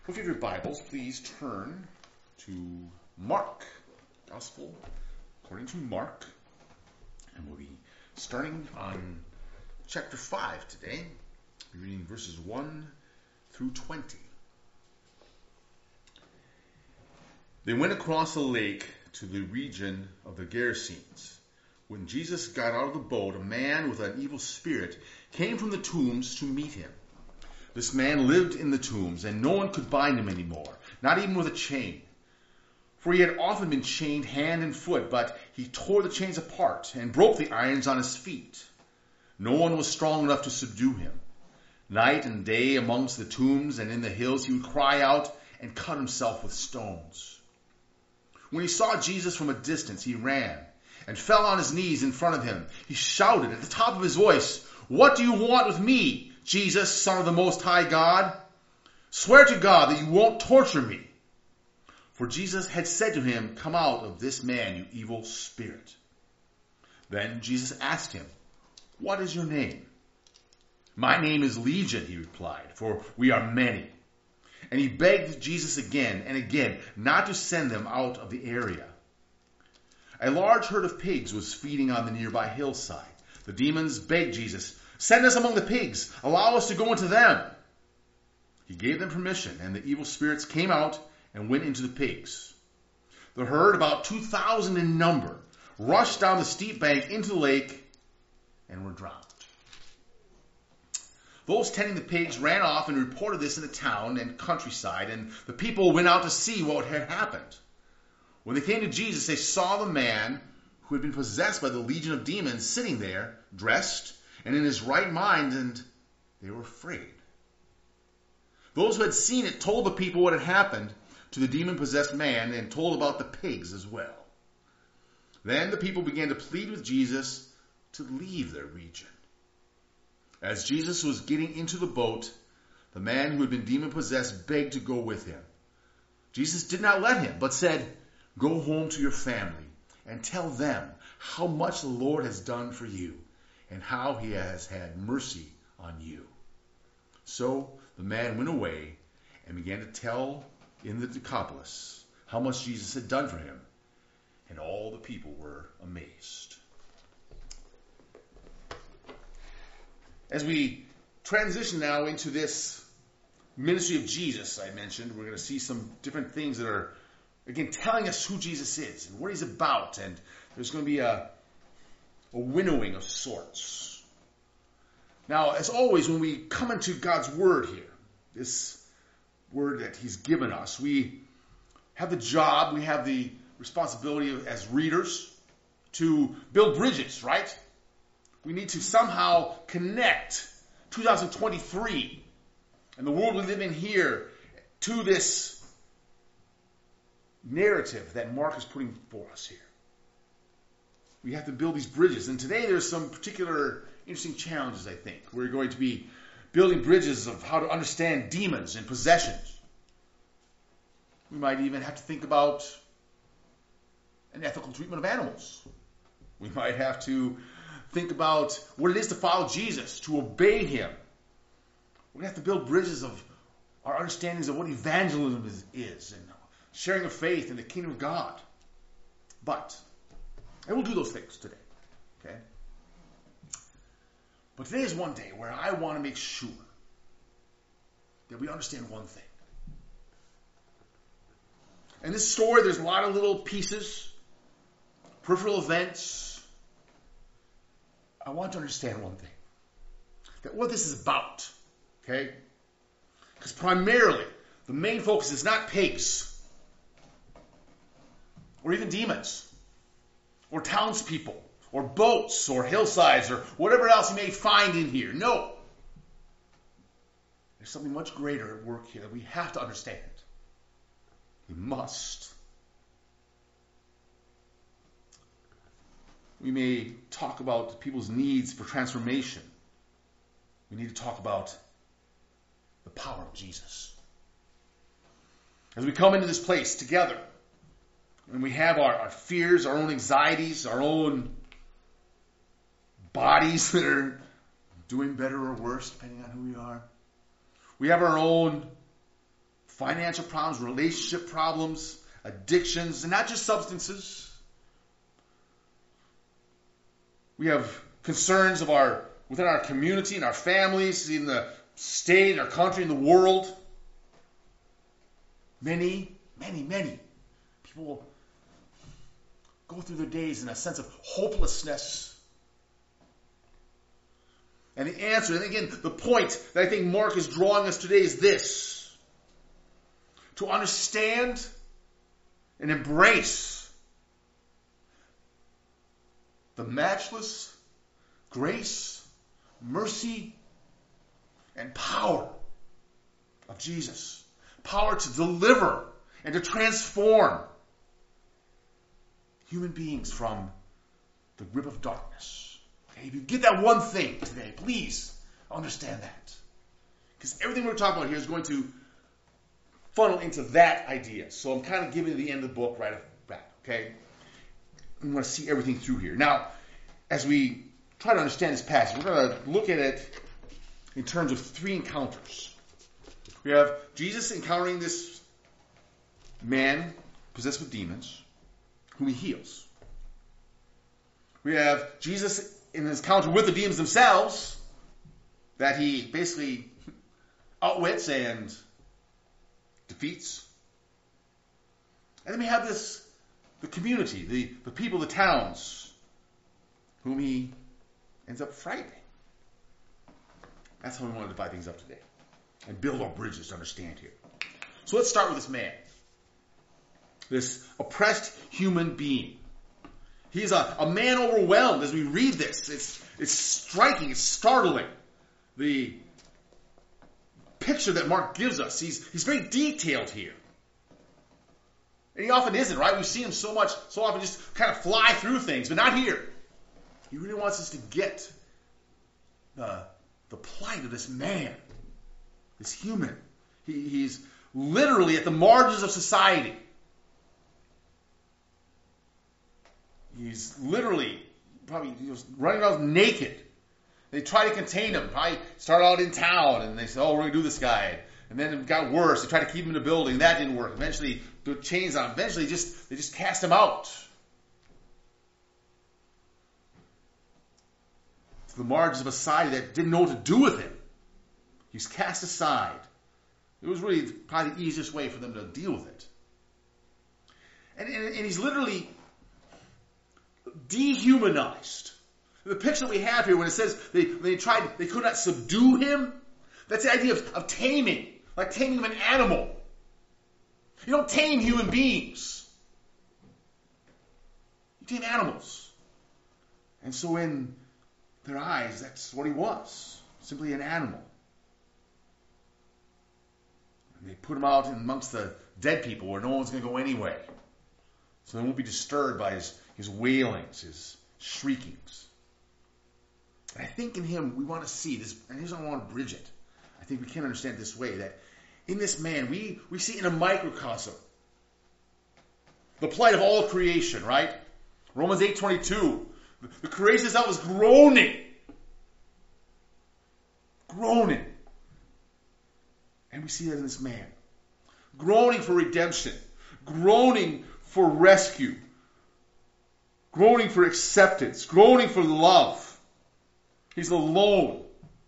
If you have your Bibles, please turn to Mark, Gospel according to Mark, and we'll be starting on chapter 5 today, reading verses 1 through 20. They went across the lake to the region of the Gerasenes. When Jesus got out of the boat, a man with an evil spirit came from the tombs to meet him. This man lived in the tombs, and no one could bind him anymore, not even with a chain. For he had often been chained hand and foot, but he tore the chains apart and broke the irons on his feet. No one was strong enough to subdue him. Night and day amongst the tombs and in the hills he would cry out and cut himself with stones. When he saw Jesus from a distance, he ran and fell on his knees in front of him. He shouted at the top of his voice, "What do you want with me, Jesus, Son of the Most High God? Swear to God that you won't torture me." For Jesus had said to him, "Come out of this man, you evil spirit." Then Jesus asked him, "What is your name?" "My name is Legion," he replied, "for we are many." And he begged Jesus again and again not to send them out of the area. A large herd of pigs was feeding on the nearby hillside. The demons begged Jesus, "Send us among the pigs. Allow us to go into them." He gave them permission, and the evil spirits came out and went into the pigs. The herd, about 2,000 in number, rushed down the steep bank into the lake and were drowned. Those tending the pigs ran off and reported this in the town and countryside, and the people went out to see what had happened. When they came to Jesus, they saw the man who had been possessed by the legion of demons sitting there, dressed and in his right mind, and they were afraid. Those who had seen it told the people what had happened to the demon-possessed man and told about the pigs as well. Then the people began to plead with Jesus to leave their region. As Jesus was getting into the boat, the man who had been demon-possessed begged to go with him. Jesus did not let him, but said, "Go home to your family and tell them how much the Lord has done for you and how he has had mercy on you." So the man went away and began to tell in the Decapolis how much Jesus had done for him, and all the people were amazed. As we transition now into this ministry of Jesus I mentioned, we're going to see some different things that are, again, telling us who Jesus is and what he's about, and there's going to be a winnowing of sorts. Now, as always, when we come into God's Word here, this Word that he's given us, we have the job, we have the responsibility as readers to build bridges, right? We need to somehow connect 2023 and the world we live in here to this narrative that Mark is putting before us here. We have to build these bridges. And today there's some particular interesting challenges, I think. We're going to be building bridges of how to understand demons and possessions. We might even have to think about an ethical treatment of animals. We might have to think about what it is to follow Jesus, to obey him. We're going to have to build bridges of our understandings of what evangelism is and sharing of faith in the kingdom of God. And we'll do those things today. Okay? But today is one day where I want to make sure that we understand one thing. In this story, there's a lot of little pieces, peripheral events. I want to understand one thing. That what this is about. Okay? Because primarily, the main focus is not pigs. Or even demons. Or townspeople. Or boats. Or hillsides. Or whatever else you may find in here. No. There's something much greater at work here that we have to understand. We must. We may talk about people's needs for transformation. We need to talk about the power of Jesus. As we come into this place together, and we have our fears, our own anxieties, our own bodies that are doing better or worse, depending on who we are. We have our own financial problems, relationship problems, addictions, and not just substances. We have concerns of within our community, in our families, in the state, in our country, in the world. Many, many, many people go through their days in a sense of hopelessness. And the answer, and again, the point that I think Mark is drawing us today is this: to understand and embrace the matchless grace, mercy, and power of Jesus. Power to deliver and to transform human beings from the grip of darkness. Okay? If you get that one thing today, please understand that. Because everything we're talking about here is going to funnel into that idea. So I'm kind of giving you the end of the book right off the bat. Okay? We want to see everything through here. Now, as we try to understand this passage, we're going to look at it in terms of three encounters. We have Jesus encountering this man possessed with demons, whom he heals. We have Jesus in his encounter with the demons themselves, that he basically outwits and defeats. And then we have the community, the people, the towns, whom he ends up frightening. That's how we want to divide things up today and build our bridges to understand here. So let's start with this man, this oppressed human being. He's a man overwhelmed as we read this. It's striking, it's startling. The picture that Mark gives us, he's very detailed here. And he often isn't, right? We see him so often just kind of fly through things, but not here. He really wants us to get the plight of this man, this human. He's literally at the margins of society. He's literally probably running around naked. They try to contain him. Probably start out in town, and they say, "Oh, we're going to do this guy." And then it got worse. They tried to keep him in the building. That didn't work. Eventually, put chains on him. Eventually, they just cast him out to the margins of a society that didn't know what to do with him. He was cast aside. It was really probably the easiest way for them to deal with it. And he's literally dehumanized. The picture that we have here when it says they could not subdue him, that's the idea of taming, like taming an animal. You don't tame human beings. You tame animals. And so in their eyes, that's what he was, simply an animal. And they put him out amongst the dead people where no one's going to go anyway. So they won't be disturbed by his wailings, his shriekings. And I think in him we want to see this, and here's how I want to bridge it. I think we can understand it this way, that in this man we see in a microcosm the plight of all creation, right? Romans 8:22. The creation itself is groaning. Groaning. And we see that in this man. Groaning for redemption. Groaning for rescue. Groaning for acceptance. Groaning for love. He's alone.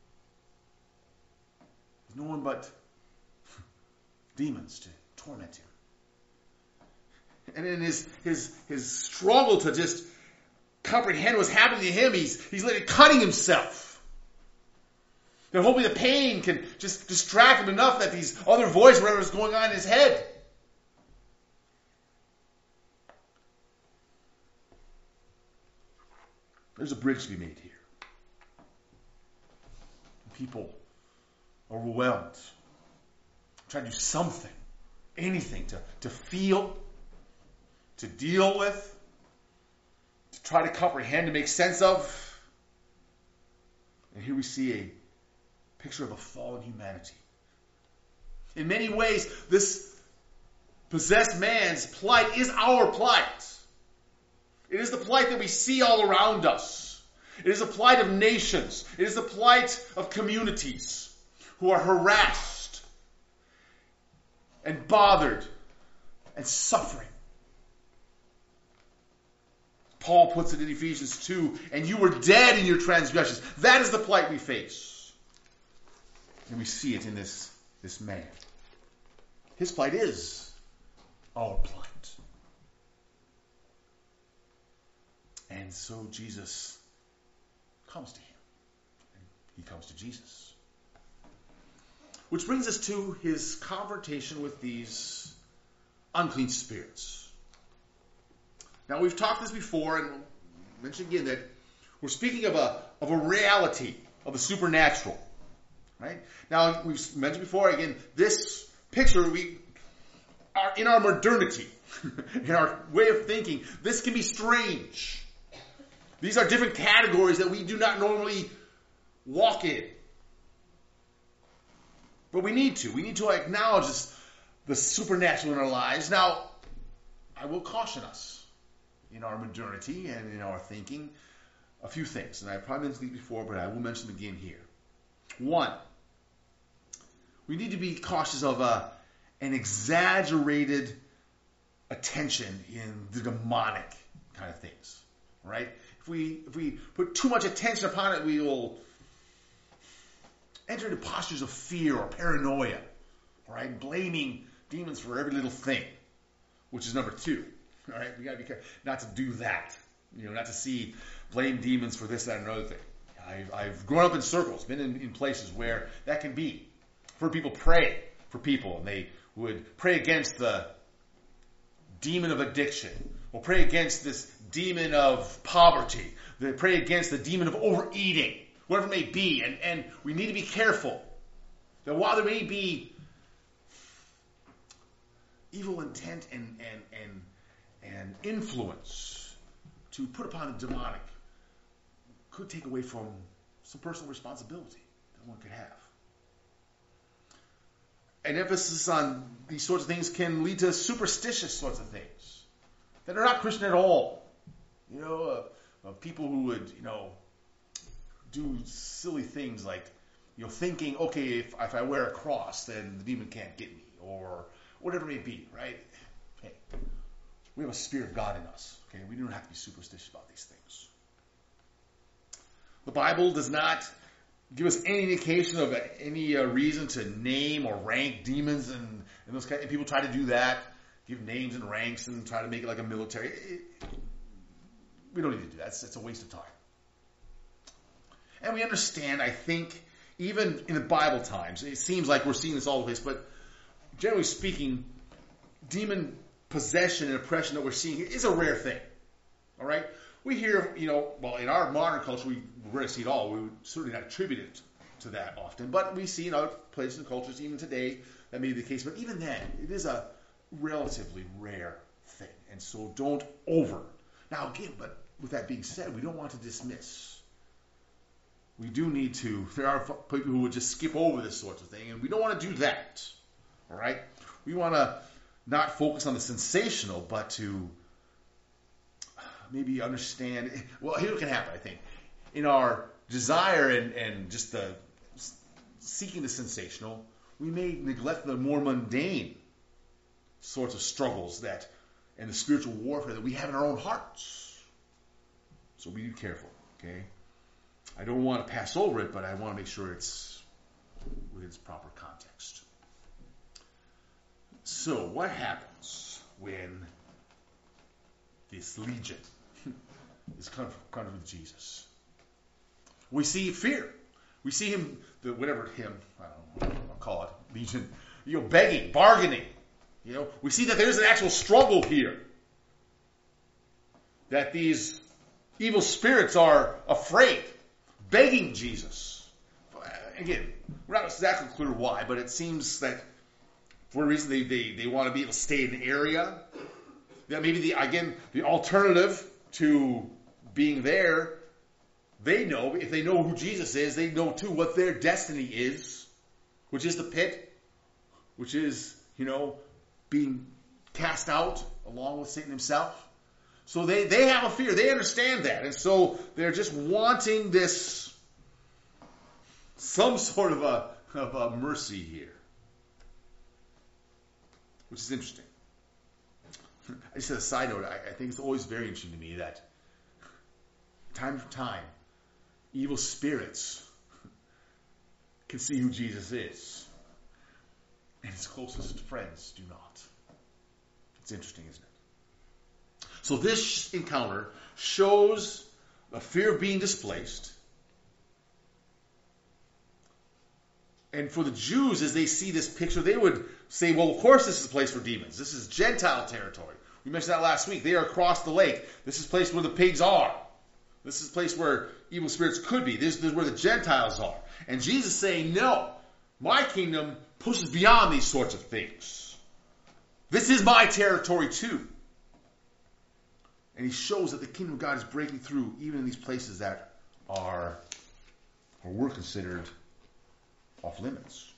There's no one but demons to torment him. And in his struggle to just comprehend what's happening to him, he's literally cutting himself. And hoping the pain can just distract him enough that these other voices, whatever is going on in his head. There's a bridge to be made here. People are overwhelmed. Try to do something, anything to feel, to deal with, to try to comprehend, to make sense of. And here we see a picture of a fallen humanity. In many ways, this possessed man's plight is our plight. It is the plight that we see all around us. It is the plight of nations. It is the plight of communities who are harassed and bothered and suffering. Paul puts it in Ephesians 2, and you were dead in your transgressions. That is the plight we face. And we see it in this man. His plight is our plight. And so Jesus comes to him. And he comes to Jesus. Which brings us to his confrontation with these unclean spirits. Now, we've talked this before, and we'll mention again that we're speaking of a reality, of the supernatural. Right? Now, we've mentioned before, again, this picture, we are in our modernity, in our way of thinking, this can be strange. These are different categories that we do not normally walk in. But we need to. We need to acknowledge the supernatural in our lives. Now, I will caution us in our modernity and in our thinking a few things. And I probably mentioned these before, but I will mention them again here. One, we need to be cautious of an exaggerated attention in the demonic kind of things. Right? If we put too much attention upon it, we will enter into postures of fear or paranoia. Right? Blaming demons for every little thing, which is number 2. All right, we got to be careful not to do that. Not to blame demons for this, that, and another thing. I've grown up in circles, been in places where that can be. I've heard people pray for people, and they would pray against the demon of addiction, or pray against this demon of poverty. They pray against the demon of overeating, whatever it may be. And we need to be careful that while there may be evil intent and influence to put upon the demonic, could take away from some personal responsibility that one could have. An emphasis on these sorts of things can lead to superstitious sorts of things that are not Christian at all. People who would, do silly things like, thinking, okay, if I wear a cross, then the demon can't get me, or whatever it may be, right? Hey, we have a Spirit of God in us. Okay, we don't have to be superstitious about these things. The Bible does not give us any indication of any reason to name or rank demons and those kind. And people try to do that, give names and ranks and try to make it like a military. We don't need to do that. It's a waste of time. And we understand, I think, even in the Bible times, it seems like we're seeing this all over the place, but generally speaking, demon possession and oppression that we're seeing is a rare thing. All right? We hear, in our modern culture, we rarely see it all. We would certainly not attribute it to that often. But we see in other places and cultures, even today, that may be the case. But even then, it is a relatively rare thing. And so don't over. Now, again, but with that being said, we don't want to dismiss. We do need to. There are people who would just skip over this sort of thing, and we don't want to do that. All right? We want to not focus on the sensational, but to maybe understand. Well, here's what can happen, I think. In our desire and just the seeking the sensational, we may neglect the more mundane sorts of struggles and the spiritual warfare that we have in our own hearts. So be careful, okay? I don't want to pass over it, but I want to make sure it's within its proper context. So, what happens when this legion is confronted with Jesus? We see fear. We see him, I don't know, I'll call it legion, begging, bargaining. We see that there's an actual struggle here. That these evil spirits are afraid, begging Jesus. Again, we're not exactly clear why, but it seems that for a reason they want to be able to stay in the area. That maybe the alternative to being there, they know, if they know who Jesus is, they know too what their destiny is, which is the pit, which is, being cast out along with Satan himself. So they have a fear. They understand that. And so they're just wanting some sort of a mercy here. which is interesting. Just as a side note, I think it's always very interesting to me that time to time, evil spirits can see who Jesus is, and his closest friends do not. It's interesting, isn't it? So this encounter shows a fear of being displaced. And for the Jews, as they see this picture, they would say, well, of course this is a place for demons. This is Gentile territory. We mentioned that last week. They are across the lake. This is a place where the pigs are. This is a place where evil spirits could be. This is where the Gentiles are. And Jesus is saying, no, my kingdom pushes beyond these sorts of things. This is my territory too. And he shows that the kingdom of God is breaking through even in these places that are or were considered off limits.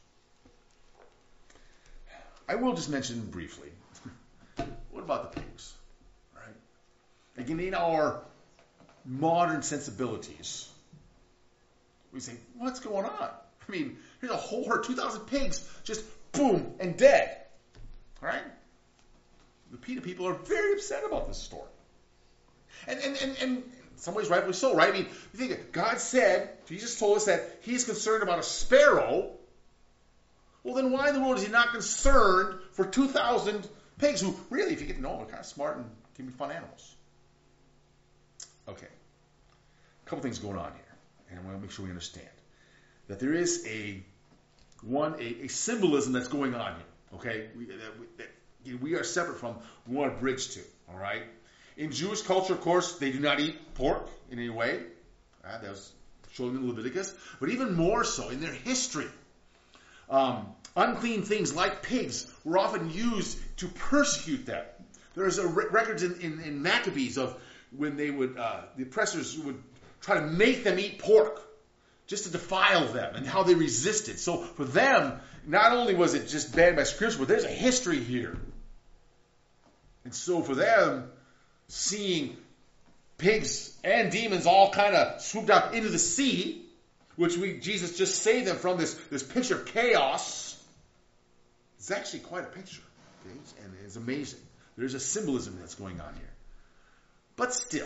I will just mention briefly, what about the pigs? Right? Again, in our modern sensibilities, we say, what's going on? I mean, here's a whole herd, 2,000 pigs, just boom, and dead. Right? The PETA people are very upset about this story. And in some ways, rightfully so, right? I mean, you think God said, Jesus told us that he's concerned about a sparrow. Well, then why in the world is he not concerned for 2,000 pigs who, really, if you get to know them, are kind of smart and can be fun animals? Okay. A couple things going on here. And I want to make sure we understand that there is a symbolism that's going on here. Okay? We are separate from, we want to bridge to. All right? In Jewish culture, of course, they do not eat pork in any way. That was shown in Leviticus. But even more so, in their history, unclean things like pigs were often used to persecute them. There's records in Maccabees of when they would, the oppressors would try to make them eat pork just to defile them and how they resisted. So for them, not only was it just banned by Scripture, but there's a history here. And so for them, seeing pigs and demons all kind of swooped out into the sea, which Jesus just saved them from this picture of chaos, it's actually quite a picture. Okay? And it's amazing. There's a symbolism that's going on here. But still,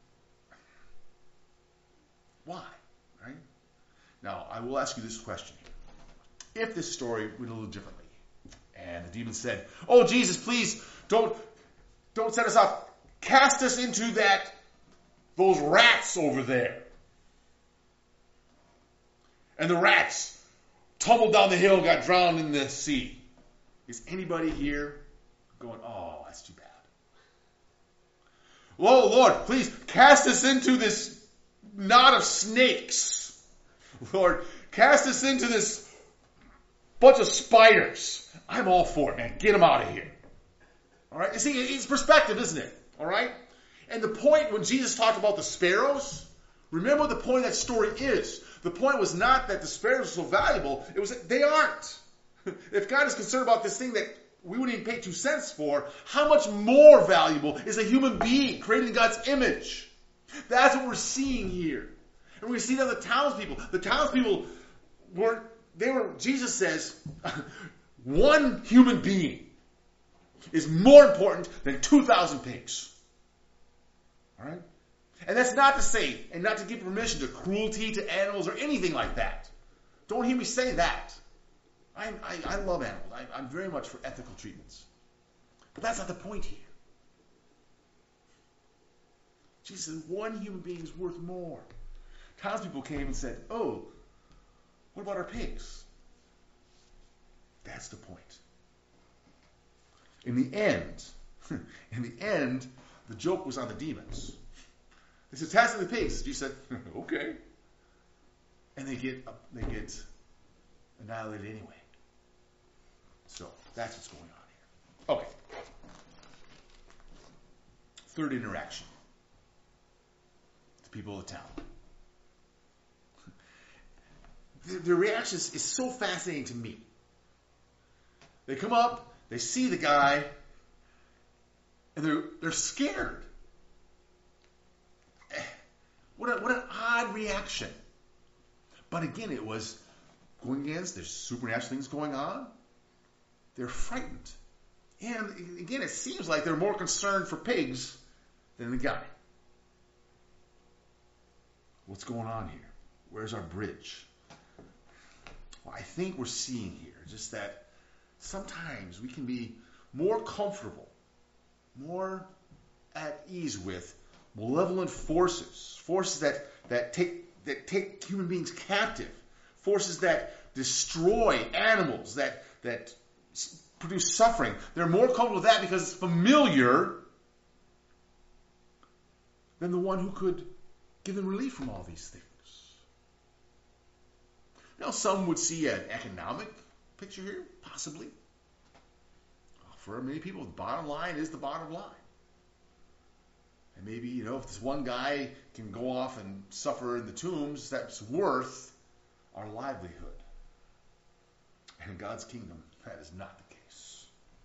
why? Right? Now, I will ask you this question here. If this story went a little differently, and the demon said, oh, Jesus, please, don't set us off. Cast us into those rats over there. And the rats tumbled down the hill and got drowned in the sea. Is anybody here going, oh, that's too bad? Oh, Lord, please cast us into this knot of snakes. Lord, cast us into this bunch of spiders. I'm all for it, man. Get them out of here. All right? You see, it's perspective, isn't it? All right? And the point when Jesus talked about the sparrows, remember what the point of that story is. The point was not that the sparrows are so valuable. It was that they aren't. If God is concerned about this thing that we wouldn't even pay 2 cents for, how much more valuable is a human being created in God's image? That's what we're seeing here. And we see that the townspeople. The townspeople Jesus says, one human being is more important than 2,000 pigs. All right? And that's not to say, and not to give permission to cruelty to animals or anything like that. Don't hear me say that. I love animals. I'm very much for ethical treatments. But that's not the point here. Jesus said one human being is worth more. Townspeople came and said, oh, what about our pigs? That's the point. In the end, the joke was on the demons. They said, cast in the pigs. Jesus said, okay. And they get annihilated anyway. So, that's what's going on here. Okay. Third interaction. The people of the town. Their reaction is so fascinating to me. They come up, they see the guy, and they're scared. What an odd reaction. But again, it was going against, there's supernatural things going on. They're frightened. And again, it seems like they're more concerned for pigs than the guy. What's going on here? Where's our bridge? Well, I think we're seeing here just that sometimes we can be more comfortable, more at ease with malevolent forces that take human beings captive, forces that destroy animals, that produce suffering. They're more comfortable with that because it's familiar than the one who could give them relief from all these things. Now, some would see an economic picture here, possibly. For many people, the bottom line is the bottom line. And maybe, if this one guy can go off and suffer in the tombs, that's worth our livelihood. And in God's kingdom, that is not the case.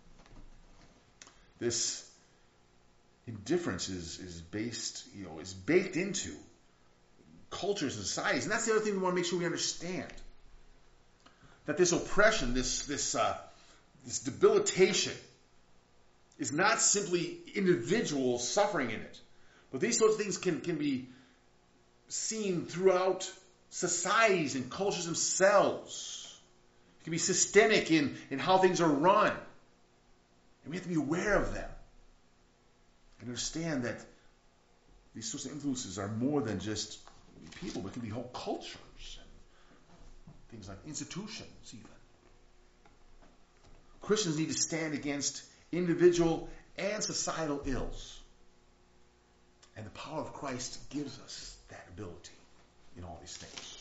This indifference is baked into cultures and societies. And that's the other thing we want to make sure we understand. That this oppression, this debilitation, is not simply individuals suffering in it. But these sorts of things can be seen throughout societies and cultures themselves. It can be systemic in how things are run. And we have to be aware of them. And understand that these sorts of influences are more than just people, but it can be whole cultures and things like institutions even. Christians need to stand against individual and societal ills. And the power of Christ gives us that ability in all these things.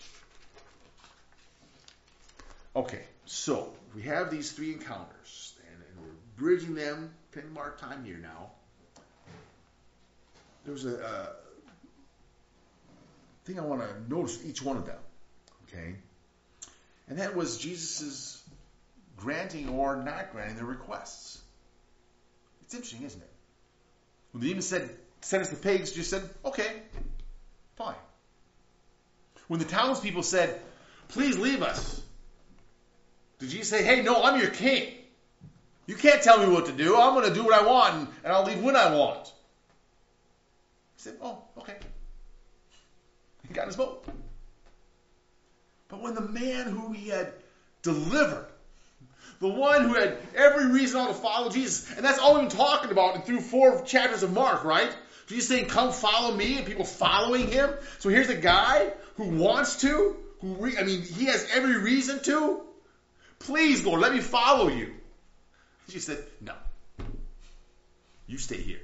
Okay, so we have these three encounters, and we're bridging them, pinning our time here now. There's a thing I want to notice with each one of them, okay? And that was Jesus' granting or not granting their requests. It's interesting, isn't it? When the demon said, send us the pigs, Jesus said, okay, fine. When the townspeople said, please leave us, did Jesus say, hey, no, I'm your king. You can't tell me what to do. I'm going to do what I want, and I'll leave when I want. He said, oh, okay. He got in his boat. But when the man who he had delivered, the one who had every reason to follow Jesus, and that's all we've been talking about through 4 chapters of Mark, right? Jesus saying, come follow me, and people following him. So here's a guy who wants to, he has every reason to. Please, Lord, let me follow you. Jesus said, no. You stay here.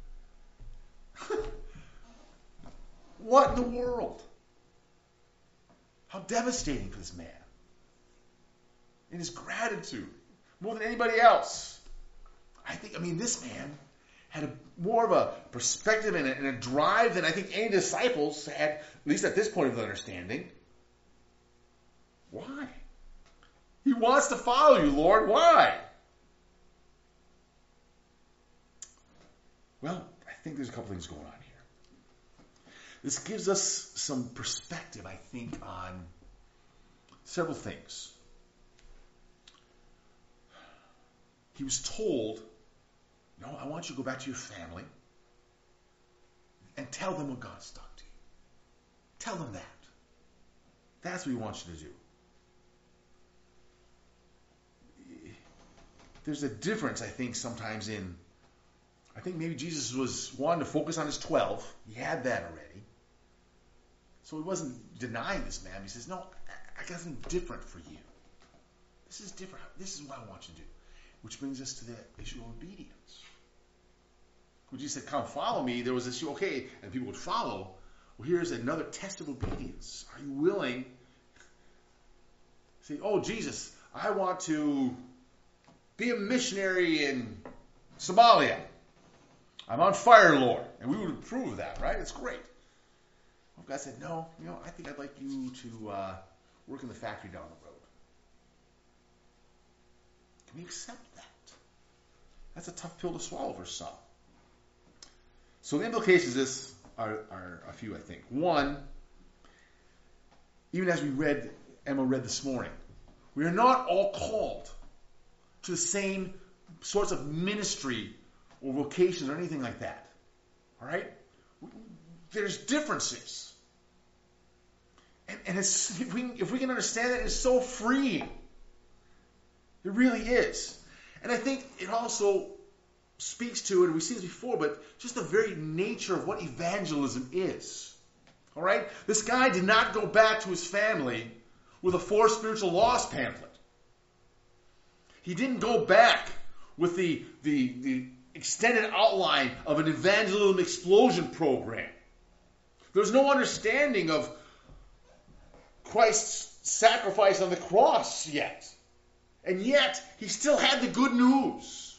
What in the world? How devastating for this man. In his gratitude, more than anybody else. This man had more of a perspective and a drive than I think any disciples had, at least at this point of the understanding. Why? He wants to follow you, Lord. Why? Well, I think there's a couple things going on here. This gives us some perspective, I think, on several things. He was told, no, I want you to go back to your family and tell them what God's done to you. Tell them that. That's what he wants you to do. There's a difference, I think, sometimes I think maybe Jesus was wanting to focus on his 12. He had that already. So he wasn't denying this man. He says, no, I got something different for you. This is different. This is what I want you to do. Which brings us to the issue of obedience. When Jesus said, come follow me, there was this issue, okay, and people would follow. Well, here's another test of obedience. Are you willing to say, oh, Jesus, I want to be a missionary in Somalia. I'm on fire, Lord. And we would approve of that, right? It's great. Well, God said, no, I think I'd like you to work in the factory down the road. Can we accept that? That's a tough pill to swallow for some. So the implications of this are a few, I think. One, even as Emma read this morning, we are not all called to the same sorts of ministry or vocations or anything like that. All right? There's differences. And if we can understand that, it's so freeing. It really is. And I think it also speaks to, and we've seen this before, but just the very nature of what evangelism is. All right? This guy did not go back to his family with a For Spiritual Lost pamphlet. He didn't go back with the extended outline of an evangelism explosion program. There's no understanding of Christ's sacrifice on the cross yet. And yet, he still had the good news.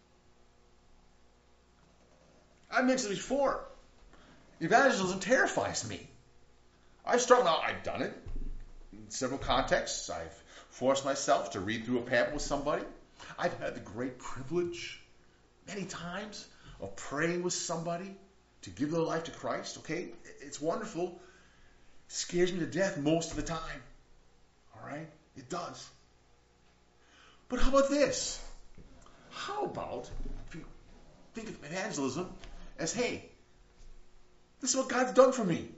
I mentioned it before. Evangelism terrifies me. I've done it in several contexts. I've forced myself to read through a pamphlet with somebody. I've had the great privilege, many times, of praying with somebody to give their life to Christ. Okay? It's wonderful. It scares me to death most of the time. All right? It does. But how about this? How about if you think of evangelism as, hey, this is what God's done for me.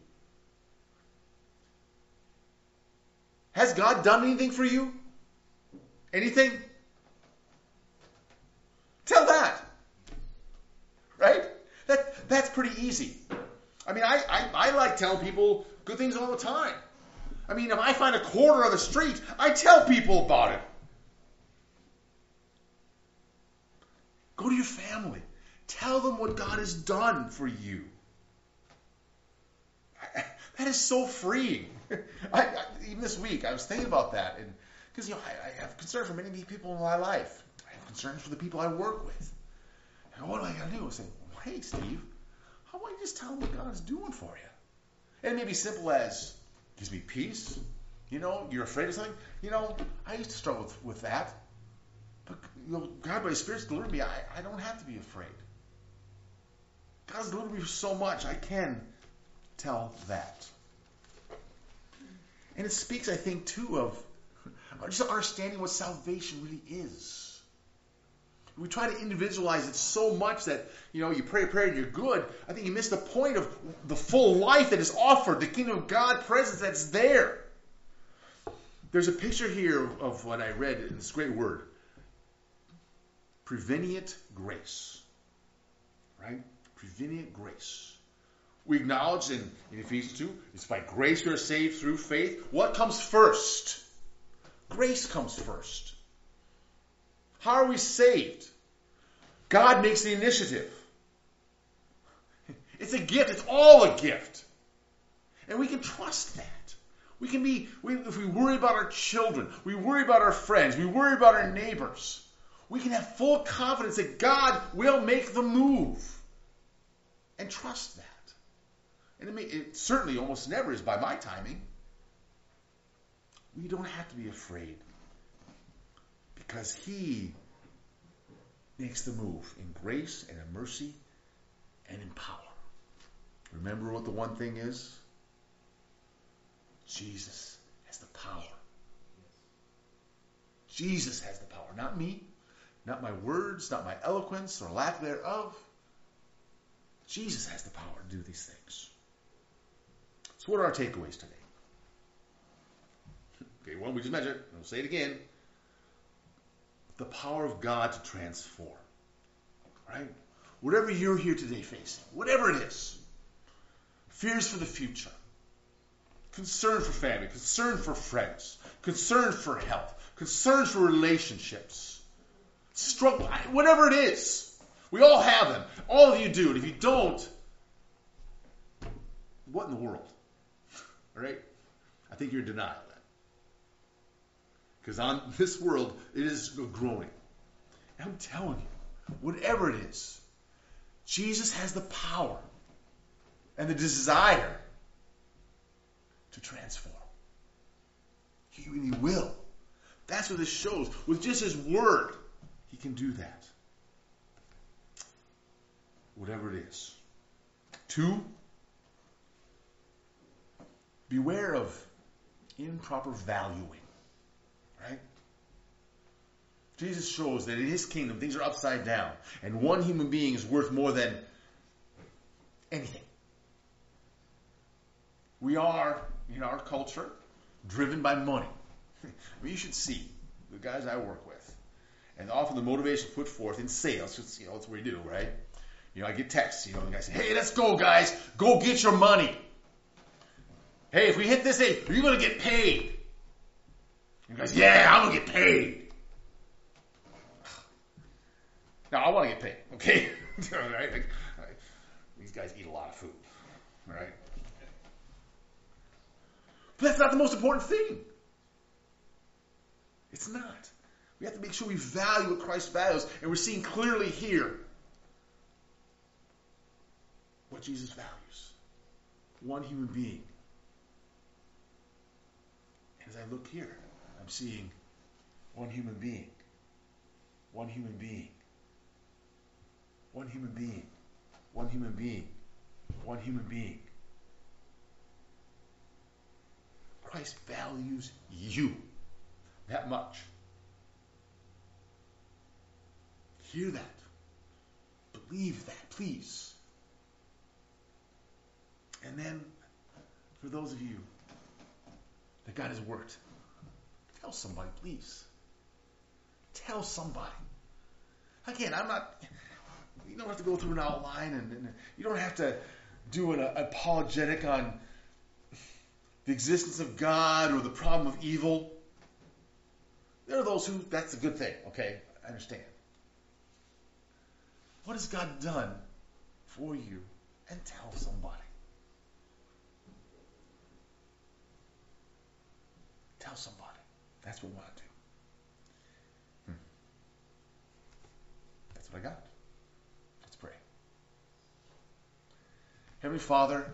Has God done anything for you? Anything? Tell that. Right? That's pretty easy. I mean, I like telling people good things all the time. I mean, if I find a quarter on the street, I tell people about it. Go to your family. Tell them what God has done for you. That is so freeing. Even this week, I was thinking about that. Because, I have concern for many people in my life. I have concerns for the people I work with. And what do I got to do? I say, well, hey, Steve, how about you just tell them what God is doing for you? And it may be simple as, gives me peace. You're afraid of something. I used to struggle with that. But God by His Spirit's delivered me. I don't have to be afraid. God's delivered me so much. I can tell that. And it speaks, I think, too, of just understanding what salvation really is. We try to individualize it so much that, you pray a prayer and you're good. I think you miss the point of the full life that is offered, the kingdom of God presence that's there. There's a picture here of what I read in this great word. Prevenient grace. Right? Prevenient grace. We acknowledge in Ephesians 2, it's by grace we are saved through faith. What comes first? Grace comes first. How are we saved? God makes the initiative. It's a gift. It's all a gift. And we can trust that. We can if we worry about our children, we worry about our friends, we worry about our neighbors, we can have full confidence that God will make the move. And trust that. And it certainly almost never is by my timing. We don't have to be afraid. Because He makes the move in grace and in mercy and in power. Remember what the one thing is? Jesus has the power. Jesus has the power. Not me. Not my words. Not my eloquence or lack thereof. Jesus has the power to do these things. So what are our takeaways today? Okay, one we just mentioned. I'll say it again. The power of God to transform. Right? Whatever you're here today facing, whatever it is, fears for the future, concern for family, concern for friends, concern for health, concern for relationships, struggle, whatever it is, we all have them. All of you do. And if you don't, what in the world? All right? I think you're in denial then. Because on this world, it is growing. And I'm telling you, whatever it is, Jesus has the power and the desire to transform. He will. That's what this shows. With just His word, He can do that. Whatever it is. 2, beware of improper valuing. Right? Jesus shows that in his kingdom things are upside down, and one human being is worth more than anything. We are, in our culture, driven by money. I mean, you should see the guys I work with, and often the motivation put forth in sales, that's what we do, right? I get texts, the guys say, hey, let's go, guys. Go get your money. Hey, if we hit this, hey, you're going to get paid. And guys, yeah, I'm going to get paid. Now, I want to get paid, okay? Right? These guys eat a lot of food, right? But that's not the most important thing. It's not. We have to make sure we value what Christ values, and we're seeing clearly here what Jesus values. One human being. And as I look here, I'm seeing one human being. One human being. One human being. One human being. One human being. Christ values you that much. Hear that. Believe that, please. And then, for those of you that God has worked, tell somebody, please. Tell somebody. Again, you don't have to go through an outline, and you don't have to do an apologetic on the existence of God or the problem of evil. There are those who, that's a good thing, okay? I understand. What has God done for you? And tell somebody. Tell somebody. That's what we want to do. That's what I got. Let's pray. Heavenly Father,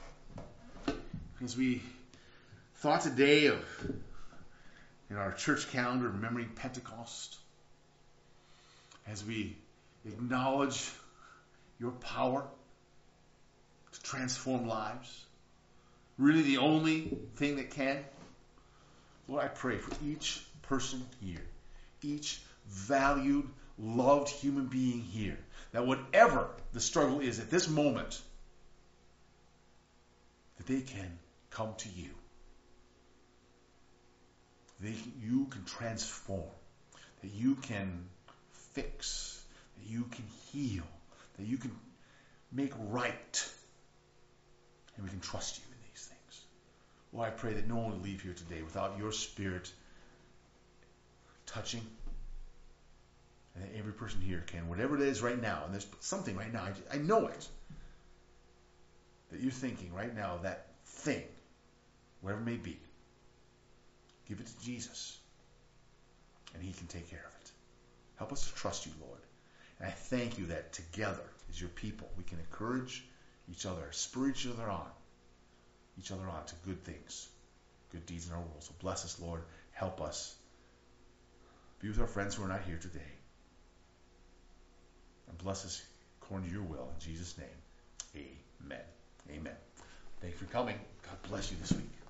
as we thought today of in our church calendar remembering Pentecost, as we acknowledge your power to transform lives, really the only thing that can, Lord, I pray for each person here, each valued, loved human being here, that whatever the struggle is at this moment, that they can come to you. You can transform, that you can fix, that you can heal, that you can make right, and we can trust you in these things. Lord, I pray that no one will leave here today without your Spirit touching, and that every person here can, whatever it is right now, and there's something right now, I know it, that you're thinking right now, that thing, whatever it may be, give it to Jesus, and he can take care of it. Help us to trust you, Lord. And I thank you that together, as your people, we can encourage each other, spur each other on to good things, good deeds in our world. So bless us, Lord. Help us. Be with our friends who are not here today. And bless us according to your will. In Jesus' name, amen. Amen. Thank you for coming. God bless you this week.